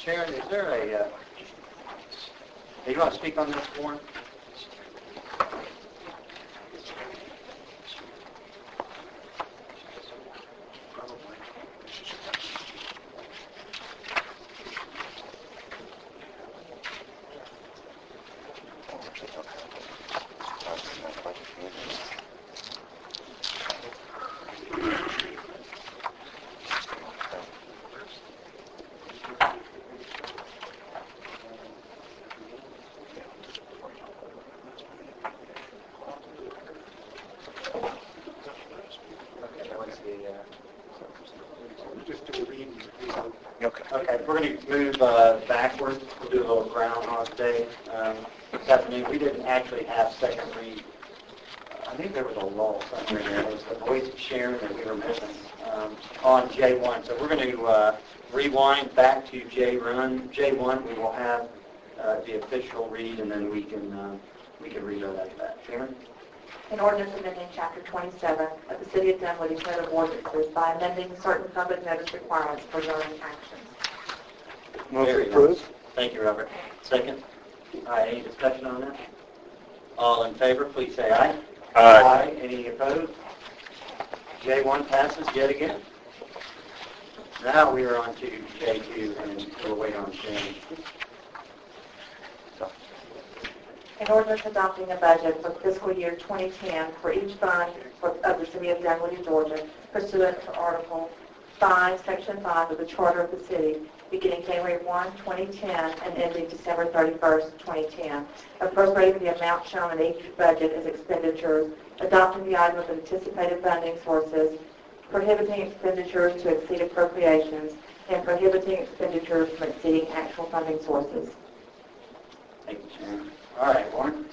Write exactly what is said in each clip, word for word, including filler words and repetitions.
Sharon, is there a, uh, do you want to speak on this, Warren? Okay, we're going to move uh, backwards. We'll do a little Groundhog Day um, this afternoon. We didn't actually have second read. Uh, I think there was a lull somewhere in there. It was the voice of Sharon that we were missing um, on J one. So we're going to uh, rewind back to J one. J one, we will have uh, the official read, and then we can uh, we can reload after that. Sharon? An ordinance amending Chapter twenty-seven of the City of Dunwoody Code of Ordinances by amending certain public notice requirements for zoning actions. Move to approve. Thank you, Robert. Second. All right, any discussion on that? All in favor, please say aye. Aye. Aye. Any opposed? J one passes yet again. Now we are on to J two, and we'll wait on Sharon. An ordinance adopting a budget for fiscal year twenty ten for each fund for, of the City of Dunwoody, Georgia, pursuant to Article five, Section five of the Charter of the City, beginning January first, twenty ten, and ending December thirty-first, twenty ten. Appropriating the amount shown in each budget as expenditures, adopting the item of anticipated funding sources, prohibiting expenditures to exceed appropriations, and prohibiting expenditures from exceeding actual funding sources. Thank you, Sharon. All right, Warren.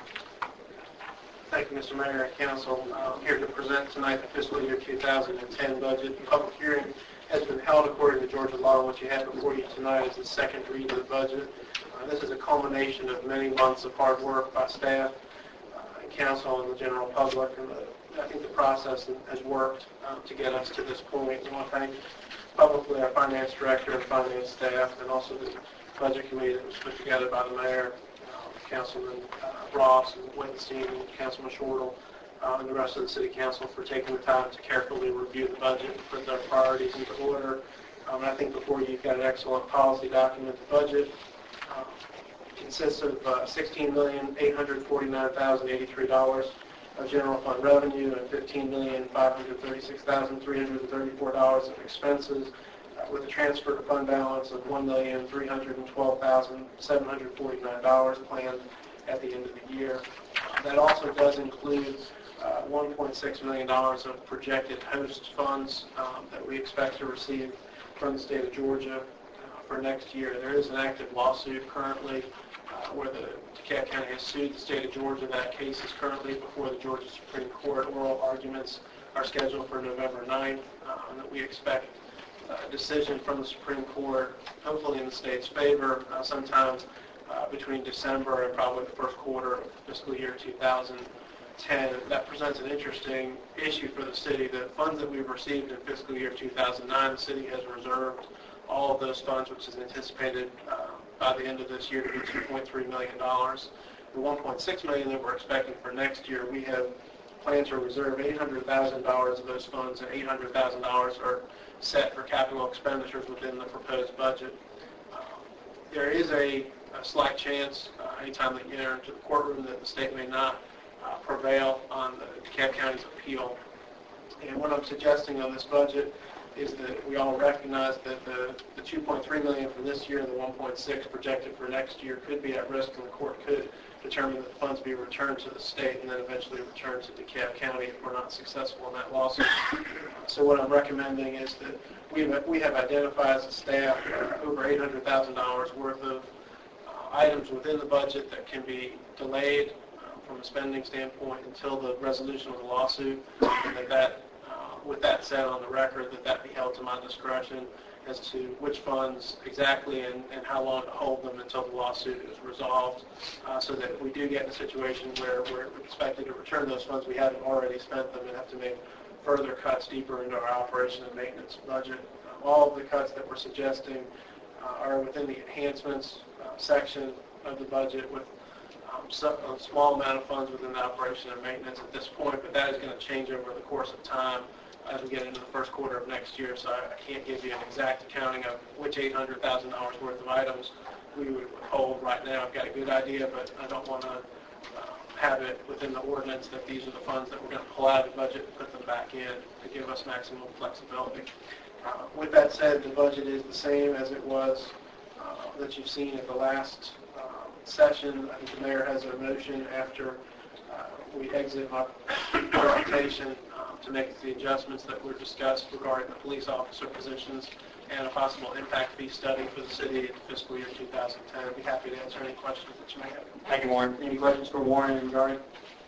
Thank you, Mister Mayor and Council. I'm here to present tonight the fiscal year two thousand ten budget. The public hearing has been held according to Georgia law. What you have before you tonight is the second read of the budget. Uh, this is a culmination of many months of hard work by staff, uh, and council, and the general public. And the, I think the process has worked uh, to get us to this point. I want to thank publicly our finance director and finance staff, and also the budget committee that was put together by the mayor, Councilman uh, Ross and Wittenstein and Councilman Shortle uh, and the rest of the City Council for taking the time to carefully review the budget and put their priorities into order. Um, and I think before you, you've got an excellent policy document. The budget uh, consists of uh, sixteen million eight hundred forty-nine thousand eighty-three dollars of general fund revenue and fifteen million five hundred thirty-six thousand three hundred thirty-four dollars of expenses, with a transfer to fund balance of one million three hundred twelve thousand seven hundred forty-nine dollars planned at the end of the year. Uh, that also does include uh, one point six million dollars of projected host funds um, that we expect to receive from the state of Georgia uh, for next year. There is an active lawsuit currently uh, where the DeKalb County has sued the state of Georgia. That case is currently before the Georgia Supreme Court. Oral arguments are scheduled for November ninth, uh, and that we expect a decision from the Supreme Court, hopefully in the state's favor, uh, sometime uh, between December and probably the first quarter of fiscal year two thousand ten. That presents an interesting issue for the city. The funds that we've received in fiscal year two thousand nine, the city has reserved all of those funds, which is anticipated uh, by the end of this year to be two point three million dollars. The one point six million dollars that we're expecting for next year, we have planned to reserve eight hundred thousand dollars of those funds, and eight hundred thousand dollars are set for capital expenditures within the proposed budget. Uh, there is a, a slight chance, uh, anytime that you enter into the courtroom, that the state may not uh, prevail on the DeKalb County's appeal. And what I'm suggesting on this budget is that we all recognize that the, the two point three million dollars for this year and the one point six projected for next year could be at risk, and the court could determine that the funds be returned to the state and then eventually returned to DeKalb County if we're not successful in that lawsuit. So what I'm recommending is that we have, we have identified as a staff uh, over eight hundred thousand dollars worth of uh, items within the budget that can be delayed uh, from a spending standpoint until the resolution of the lawsuit, and that, that uh, with that said on the record, that that be held to my discretion as to which funds exactly and, and how long to hold them until the lawsuit is resolved, uh, so that if we do get in a situation where we're expected to return those funds, we haven't already spent them and have to make further cuts deeper into our operation and maintenance budget. Um, all of the cuts that we're suggesting uh, are within the enhancements uh, section of the budget with um, so, a small amount of funds within the operation and maintenance at this point, but that is going to change over the course of time as we get into the first quarter of next year. So I, I can't give you an exact accounting of which eight hundred thousand dollars worth of items we would withhold right now. I've got a good idea, but I don't want to uh, have it within the ordinance that these are the funds that we're going to pull out of the budget and put them back in to give us maximum flexibility. Uh, with that said, the budget is the same as it was uh, that you've seen at the last um, session. I think the mayor has a motion after uh, we exit our presentation um, to make the adjustments that were discussed regarding the police officer positions and a possible impact fee study for the city in fiscal year two thousand ten. I'd be happy to answer any questions that you may have. Thank you, Warren. Any questions for Warren regarding?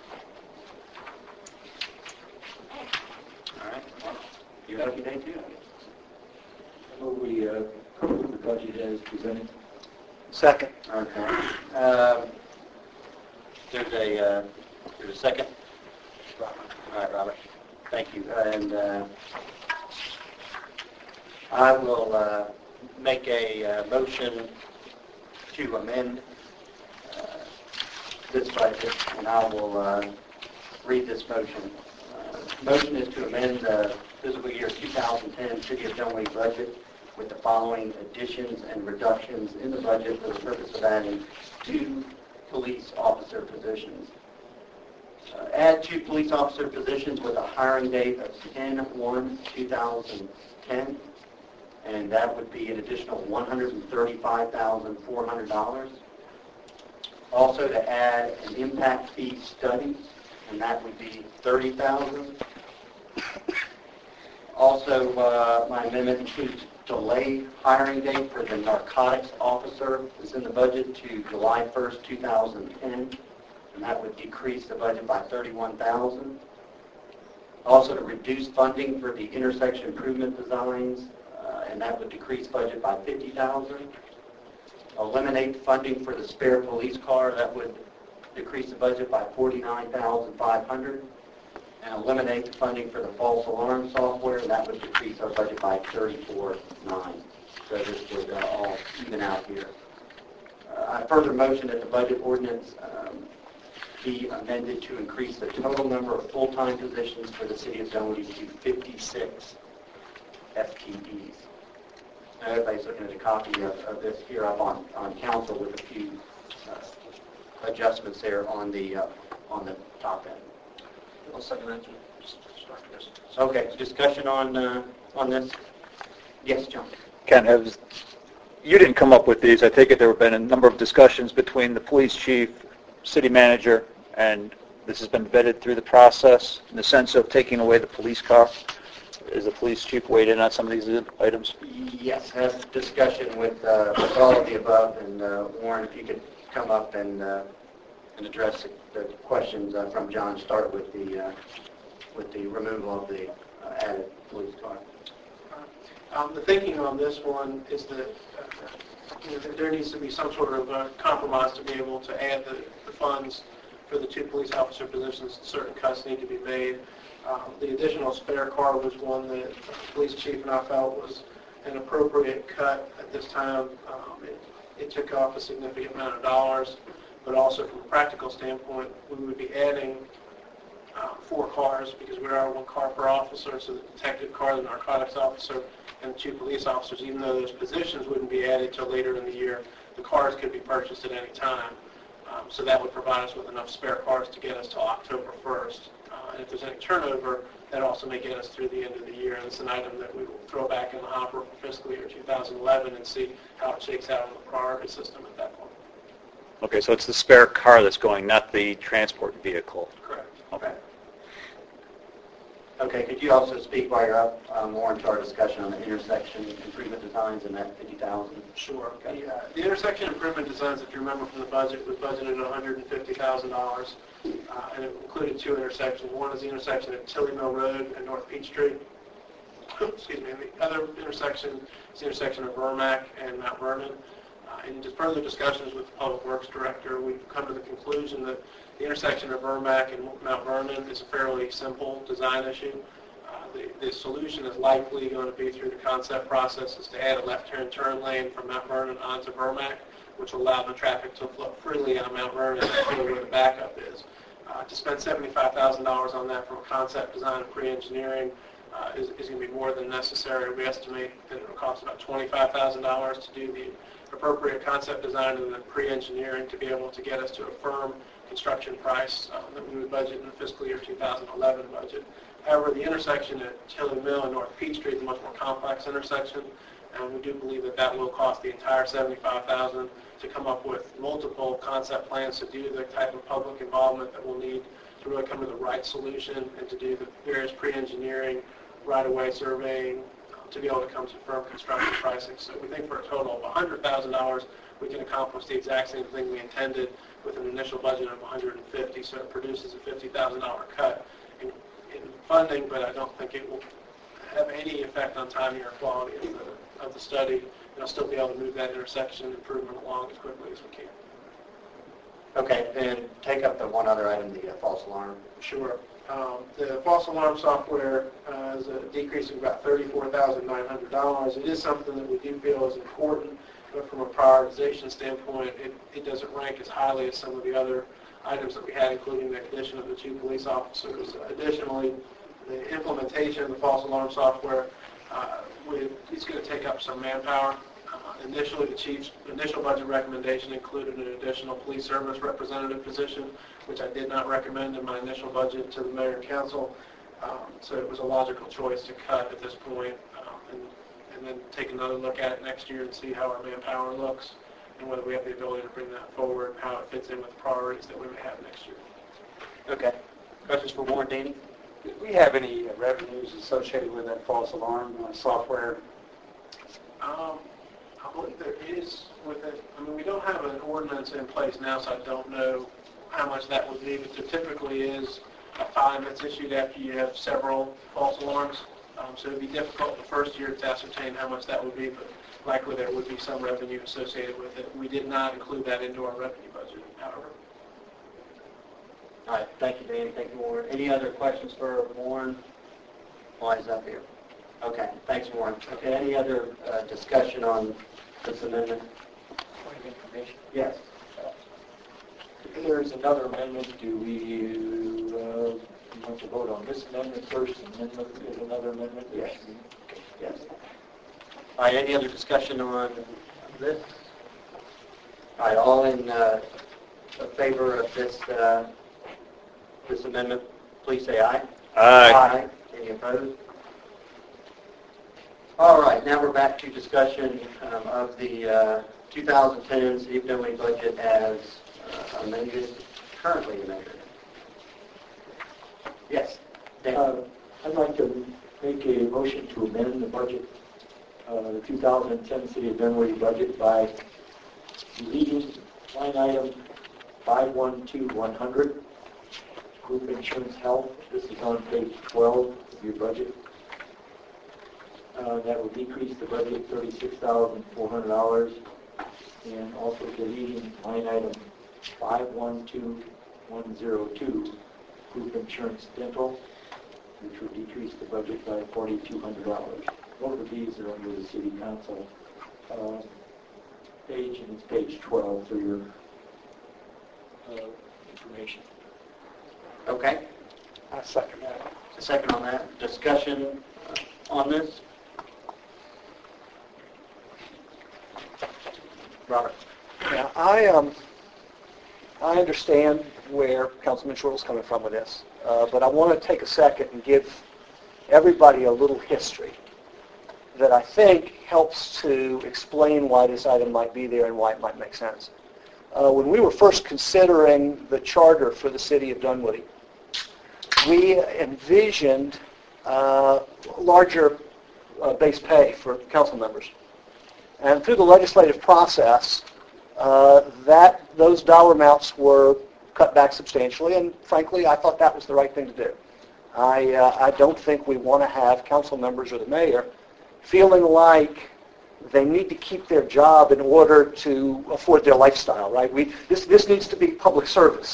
All right. You have your day too. Will we uh, approve the budget as presented? Second. Okay. Um, there's a uh, there's a second. All right, Robert. Thank you. And uh, I will uh, make a uh, motion to amend uh, this budget, and I will uh, read this motion. Uh, motion is to amend the fiscal year two thousand ten City of Dunwoody budget with the following additions and reductions in the budget for the purpose of adding two police officer positions. Uh, add two police officer positions with a hiring date of ten one two thousand ten, and that would be an additional one hundred thirty-five thousand four hundred dollars. Also to add an impact fee study, and that would be thirty thousand dollars. Also, uh, my amendment includes delay hiring date for the narcotics officer is in the budget to July first, two thousand ten, and that would decrease the budget by thirty-one thousand dollars. Also to reduce funding for the intersection improvement designs, uh, and that would decrease budget by fifty thousand dollars. Eliminate funding for the spare police car, that would decrease the budget by forty-nine thousand five hundred dollars. And eliminate the funding for the false alarm software, that would decrease our budget by thirty-four thousand nine hundred dollars. So this would uh, all even out here. Uh, I further motion that the budget ordinance um, be amended to increase the total number of full-time positions for the City of Dunwoody to fifty-six F T Es. Now, everybody's looking at a copy of, of this here up on, on council with a few uh, adjustments there on the uh, on the top end. I'll second that. Just start this. Okay, discussion on uh, on this? Yes, John. Ken, has, you didn't come up with these. I take it there have been a number of discussions between the police chief, city manager, and this has been vetted through the process in the sense of taking away the police car. Is the police chief weighed in on some of these items? Yes, have discussion with, uh, with all of the above, and uh, Warren, if you could come up and uh, and address the questions uh, from John. Start with the uh, with the removal of the uh, added police car. Um, the thinking on this one is that, uh, you know, that there needs to be some sort of uh, compromise to be able to add the, the funds for the two police officer positions. Certain cuts need to be made. Um, the additional spare car was one that the police chief and I felt was an appropriate cut at this time. Um, it, it took off a significant amount of dollars, but also from a practical standpoint, we would be adding uh, four cars because we are one car per officer, so the detective car, the narcotics officer, and the two police officers. Even though those positions wouldn't be added till later in the year, the cars could be purchased at any time. Um, so that would provide us with enough spare cars to get us till October first. Uh, and if there's any turnover, that also may get us through the end of the year. And it's an item that we will throw back in the hopper for fiscal year two thousand eleven and see how it shakes out in the priority system at that point. Okay, so it's the spare car that's going, not the transport vehicle. Correct. Okay. Okay, could you also speak while you're up uh, more into our discussion on the intersection improvement designs and that fifty thousand? Sure. The, uh, the intersection improvement designs, if you remember from the budget, was budgeted at one hundred fifty thousand dollars, uh, and it included two intersections. One is the intersection at Tilly Mill Road and North Peachtree. Excuse me. And the other intersection is the intersection of Vermac and Mount Vernon. Uh, in just further discussions with the Public Works Director, we've come to the conclusion that the intersection of Vermac and Mount Vernon is a fairly simple design issue. Uh, the, the solution is likely going to be through the concept process is to add a left-hand turn lane from Mount Vernon onto Vermac, which will allow the traffic to flow freely on Mount Vernon and where the backup is. Uh, to spend seventy-five thousand dollars on that from a concept design and pre-engineering uh, is, is going to be more than necessary. We estimate that it will cost about twenty-five thousand dollars to do the appropriate concept design and the pre-engineering to be able to get us to a firm construction price uh, that we would budget in the fiscal year two thousand eleven budget. However, the intersection at Tilly Mill and North Peach Street is a much more complex intersection, and we do believe that that will cost the entire seventy-five thousand dollars to come up with multiple concept plans to do the type of public involvement that we'll need to really come to the right solution and to do the various pre-engineering, right-of-way surveying, uh, to be able to come to firm construction pricing. So we think for a total of one hundred thousand dollars, we can accomplish the exact same thing we intended with an initial budget of one hundred fifty thousand dollars, so it produces a fifty thousand dollars cut in, in funding, but I don't think it will have any effect on timing or quality of the, of the study. And I'll still be able to move that intersection improvement along as quickly as we can. Okay, and take up the one other item, the uh, false alarm. Sure. Um, the false alarm software uh, is a decrease of about thirty-four thousand nine hundred dollars. It is something that we do feel is important, but from a prioritization standpoint, it, it doesn't rank as highly as some of the other items that we had, including the addition of the two police officers. Additionally, the implementation of the false alarm software, uh, we, it's going to take up some manpower. Uh, initially, the chief's initial budget recommendation included an additional police service representative position, which I did not recommend in my initial budget to the mayor and council. Um, so it was a logical choice to cut at this point, um, and, and then take another look at it next year and see how our manpower looks and whether we have the ability to bring that forward and how it fits in with the priorities that we may have next year. Okay. Questions for Warren, Danny? Do we have any uh, revenues associated with that false alarm uh, software? Um, I believe there is with it. I mean, we don't have an ordinance in place now, so I don't know how much that would be, but there typically is a fine that's issued after you have several false alarms. Um, so it would be difficult the first year to ascertain how much that would be, but likely there would be some revenue associated with it. We did not include that into our revenue budget, however. All right, thank you, Danny. Thank you, Warren. Any other questions for Warren while he's up here? Okay, thanks, Warren. Okay, any other uh, discussion on this amendment? Point of information. Yes. There's another amendment. Do we uh, want to vote on this amendment first and then look at another amendment? Yes. Yes. All right, any other discussion on this? All right, all in uh, favor of this uh, this amendment, please say aye. Aye. Any opposed? All right, now we're back to discussion um, of the uh, two thousand ten City of Dunwoody budget as uh, amended, currently amended. Yes. Dan. Uh, I'd like to make a motion to amend the budget, uh, the two thousand ten City of Dunwoody budget by deleting line item five one two one hundred, group insurance health. This is on page twelve of your budget. Uh, that will decrease the budget thirty-six thousand four hundred dollars, and also deleting line item five one two one zero two, group insurance dental, which would decrease the budget by forty-two hundred dollars. Both of these are under the city council uh, page, and it's page twelve for your uh, information. Okay. I second that. A second on that. Discussion uh, on this? Robert. Yeah, I um, I understand where Councilman Short's coming from with this, uh, but I want to take a second and give everybody a little history that I think helps to explain why this item might be there and why it might make sense. Uh, when we were first considering the charter for the city of Dunwoody, we envisioned uh, larger uh, base pay for council members. And through the legislative process, uh, that those dollar amounts were cut back substantially, and frankly, I thought that was the right thing to do. I, uh, I don't think we want to have council members or the mayor feeling like they need to keep their job in order to afford their lifestyle, right? We, this, this needs to be public service.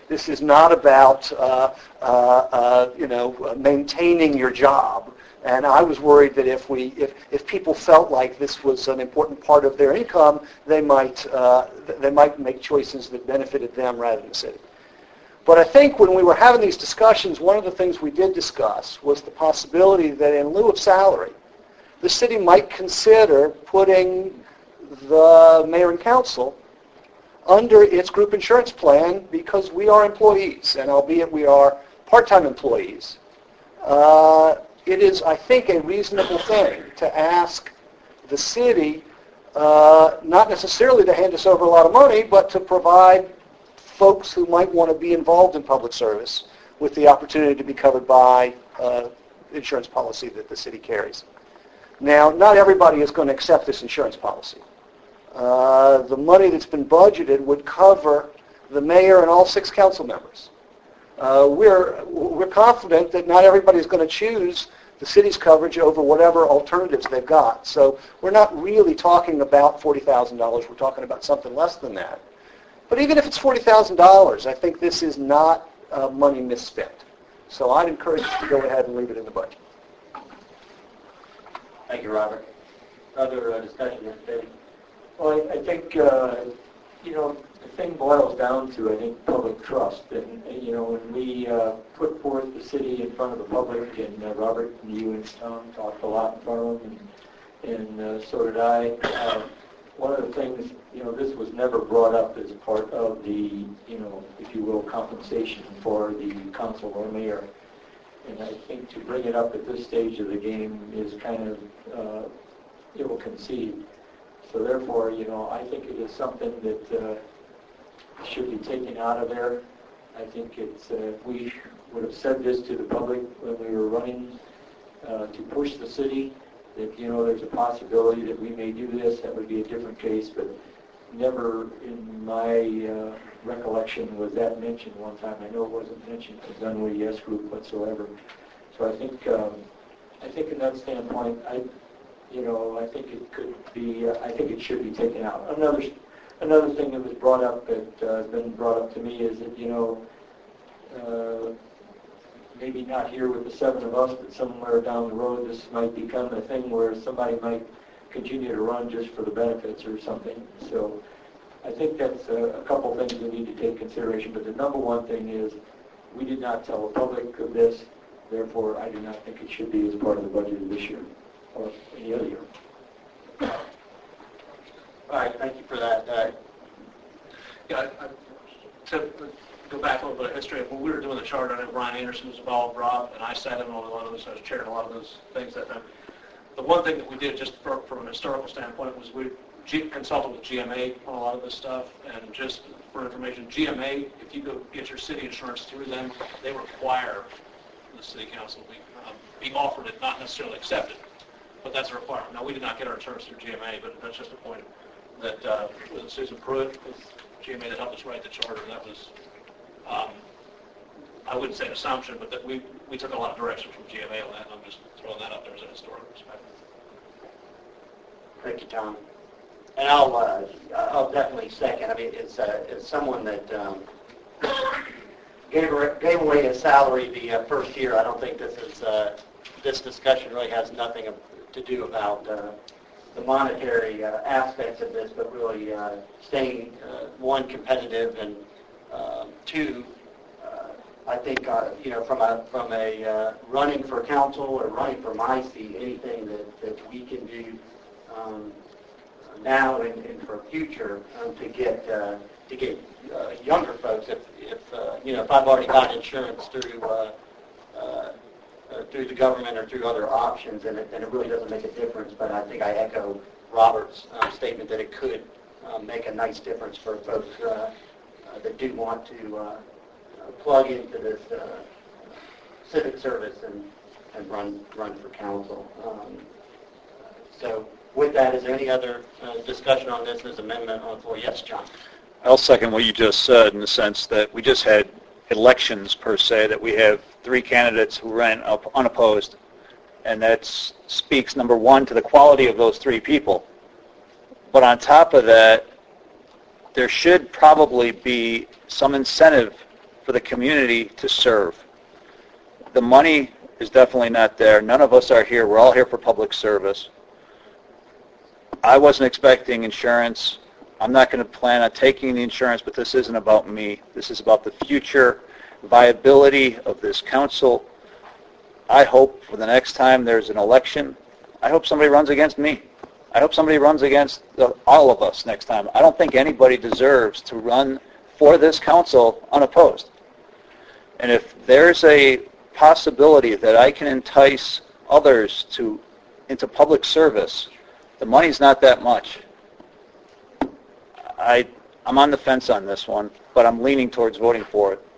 This is not about, uh, uh, uh, you know, maintaining your job. And I was worried that if we, if, if people felt like this was an important part of their income, they might, uh, they might make choices that benefited them rather than the city. But I think when we were having these discussions, one of the things we did discuss was the possibility that in lieu of salary, the city might consider putting the mayor and council under its group insurance plan because we are employees, and albeit we are part-time employees, uh, it is, I think, a reasonable thing to ask the city uh, not necessarily to hand us over a lot of money, but to provide folks who might want to be involved in public service with the opportunity to be covered by uh, insurance policy that the city carries. Now, not everybody is going to accept this insurance policy. Uh, the money that's been budgeted would cover the mayor and all six council members. Uh, we're, we're confident that not everybody is going to choose the city's coverage over whatever alternatives they've got. So we're not really talking about forty thousand dollars. We're talking about something less than that. But even if it's forty thousand dollars, I think this is not uh, money misspent. So I'd encourage us to go ahead and leave it in the budget. Thank you, Robert. Other uh, discussion, Mister Davis? Well, I, I think, uh, you know, the thing boils down to, I think, public trust. And, you know, when we uh, put forth the city in front of the public, and uh, Robert and you and Tom talked a lot in front of them, and, and uh, so did I, uh, one of the things, you know, this was never brought up as part of the, you know, if you will, compensation for the council or mayor. And I think to bring it up at this stage of the game is kind of uh, ill-conceived. So therefore, you know, I think it is something that uh, should be taken out of there. I think it's, uh, we would have said this to the public when we were running uh, to push the city, that, you know, there's a possibility that we may do this. That would be a different case, but never in my uh, recollection was that mentioned one time. I know it wasn't mentioned to the Dunwoody Yes Group whatsoever. So I think, um, I think in that standpoint, I, you know, I think it could be, uh, I think it should be taken out. Another, another thing that was brought up, that uh, has been brought up to me is that, you know, uh, maybe not here with the seven of us, but somewhere down the road, this might become a thing where somebody might continue to run just for the benefits or something. So I think that's a, a couple things we need to take consideration. But the number one thing is we did not tell the public of this. Therefore, I do not think it should be as part of the budget of this year or any other year. All right, thank you for that. Uh, Yeah, I, I, to go back a little bit of history, when we were doing the charter, I know Brian Anderson was involved, Rob, and I sat in on a lot of those, I was chairing a lot of those things that time. The one thing that we did, just for, from an historical standpoint, was we G, consulted with G M A on a lot of this stuff, and just for information, G M A, if you go get your city insurance through them, they require the city council be, um, be offered it, not necessarily accepted, but that's a requirement. Now, we did not get our insurance through G M A, but that's just a point that uh, was Susan Pruitt with G M A that helped us write the charter. That was, um, I wouldn't say an assumption, but that we, we took a lot of direction from G M A on that, and I'm just throwing that up there as a historical perspective. Thank you, Tom. And I'll, uh, I'll definitely second. I mean, it's, uh, it's someone that um, gave, gave away his salary the uh, first year. I don't think this is, uh, this discussion really has nothing to do about uh, the monetary uh, aspects of this, but really uh, staying, uh, one, competitive, and uh, two, uh, I think, uh, you know, from a, from a uh, running for council or running for my seat, anything that, that we can do um, now and, and for future um, to get uh, to get uh, younger folks. If, if uh, you know, if I've already got insurance through uh, uh, uh, through the government or through other options, then it, then it really doesn't make a difference. But I think I echo Robert's uh, statement that it could uh, make a nice difference for folks uh, uh, that do want to uh, plug into this uh, civic service and, and run run for council. Um, so. With that, is there any other uh, discussion on this as amendment on the floor? Yes, John. I'll second what you just said in the sense that we just had elections per se, that we have three candidates who ran up unopposed, and that speaks, number one, to the quality of those three people. But on top of that, there should probably be some incentive for the community to serve. The money is definitely not there. None of us are here. We're all here for public service. I wasn't expecting insurance. I'm not going to plan on taking the insurance, but this isn't about me. This is about the future viability of this council. I hope for the next time there's an election, I hope somebody runs against me. I hope somebody runs against the, all of us next time. I don't think anybody deserves to run for this council unopposed. And if there's a possibility that I can entice others to into public service, the money's not that much. I, I'm on the fence on this one, but I'm leaning towards voting for it.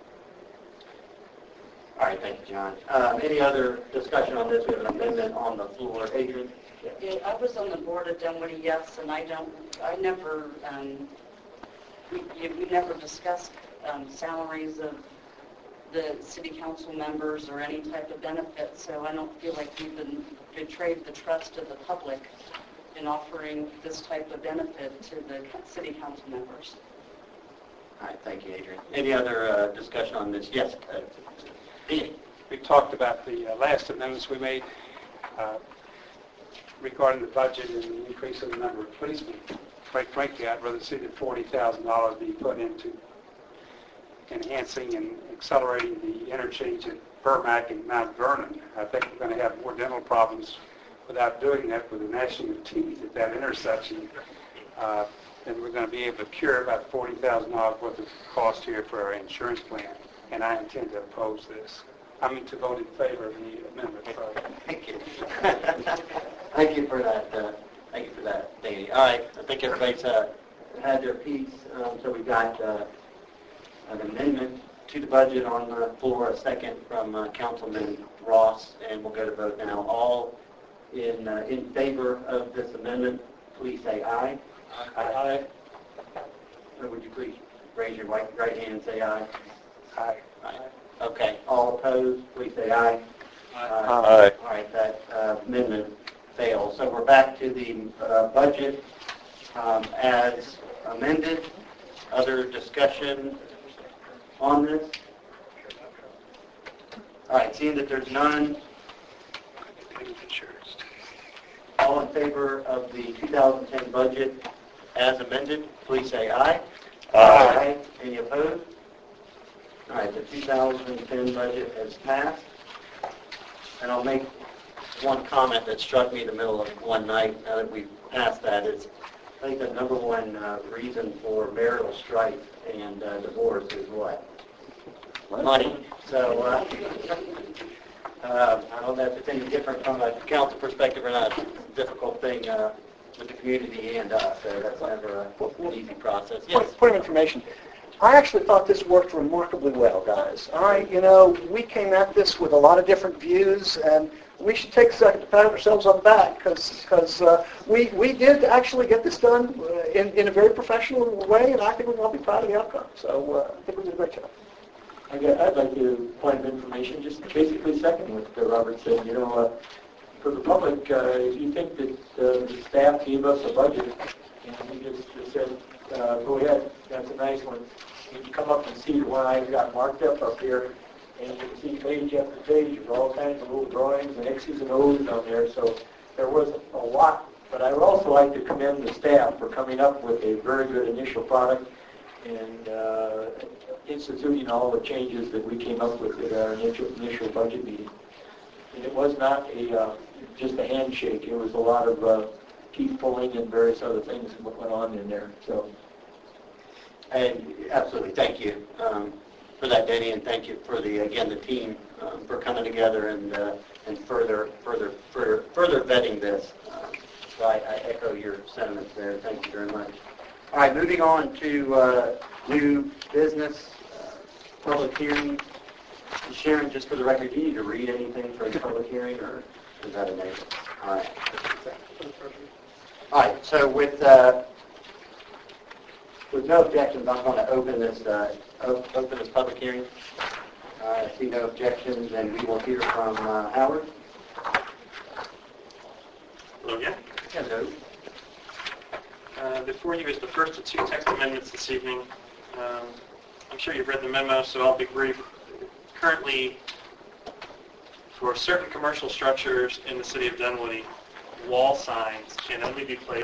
All right, thank you, John. Uh, Any other discussion on this? We have an amendment on the floor. Adrian? Yeah, I was on the board of Dunwoody, yes, and I don't, I never, um, we, we never discussed um, salaries of the city council members or any type of benefit, so I don't feel like we've been betrayed the trust of the public in offering this type of benefit to the city council members. All right, thank you, Adrian. Any other uh, discussion on this? Yes. uh, Dean? We talked about the uh, last amendments we made uh, regarding the budget and the increase in the number of policemen. Quite frankly, I'd rather see the forty thousand dollars be put into enhancing and accelerating the interchange at Burmack and Mount Vernon. I think we're going to have more dental problems without doing that with the gnashing of teeth at that intersection. Uh, and we're going to be able to cure about forty thousand dollars worth of cost here for our insurance plan. And I intend to oppose this. I mean to vote in favor of the amendment. Sorry. Thank you. Thank you for that. Uh, thank you for that, Danny. All right, I think everybody's uh, had their piece. Um, so we've got uh, an amendment to the budget on the floor, a second from uh, Councilman Ross, and we'll go to vote now. All in uh, in favor of this amendment, please say aye. Aye. Aye. Or would you please raise your right, right hand and say aye? Aye. Aye. Okay. All opposed, please say aye. Aye. All right, that uh, amendment fails. So we're back to the uh, budget um, as amended. Other discussion on this? All right, seeing that there's none, all in favor of the two thousand ten budget as amended, please say aye. Aye. Any opposed? All right, the two thousand ten budget has passed. And I'll make one comment that struck me in the middle of one night, now that we've passed that, is I think the number one uh, reason for marital strife and uh, divorce is what? Money. So uh, uh, I don't know if it's any different from a council perspective or not. It's a difficult thing uh, with the community and us, so that's never a, an easy process. Yes. Point, point of information. I actually thought this worked remarkably well, guys. All right, you know, we came at this with a lot of different views, and we should take a second to pat ourselves on the back, because uh, we, we did actually get this done uh, in, in a very professional way, and I think we can all be proud of the outcome. So uh, I think we did a great job. I guess I'd like to, point of information, just basically second what uh, Robert said. You know, uh, for the public, uh, if you think that uh, the staff gave us a budget, and we just, just said, uh, go ahead, that's a nice one. You can come up and see the one I got marked up up here, and you can see page after page with all kinds of little drawings and X's and O's on there. So there was a lot. But I would also like to commend the staff for coming up with a very good initial product and uh, instituting all the changes that we came up with at our initial, initial budget meeting. And it was not a uh, just a handshake. It was a lot of uh, teeth pulling and various other things that went on in there. So. And absolutely, thank you um, for that, Denny, and thank you for the again the team um, for coming together and uh, and further further further further vetting this. Uh, so I, I echo your sentiments there. Thank you very much. All right, moving on to uh, new business, uh, public hearing. Sharon, just for the record, do you need to read anything for the public hearing, or is that amazing? All right. All right. So with uh, With no objections, I'm going to open this uh, open this public hearing. Uh, I see no objections, and we will hear from uh, Howard. Hello again. Hello. Uh, before you is the first of two text amendments this evening. Um, I'm sure you've read the memo, so I'll be brief. Currently, for certain commercial structures in the city of Dunwoody, wall signs can only be placed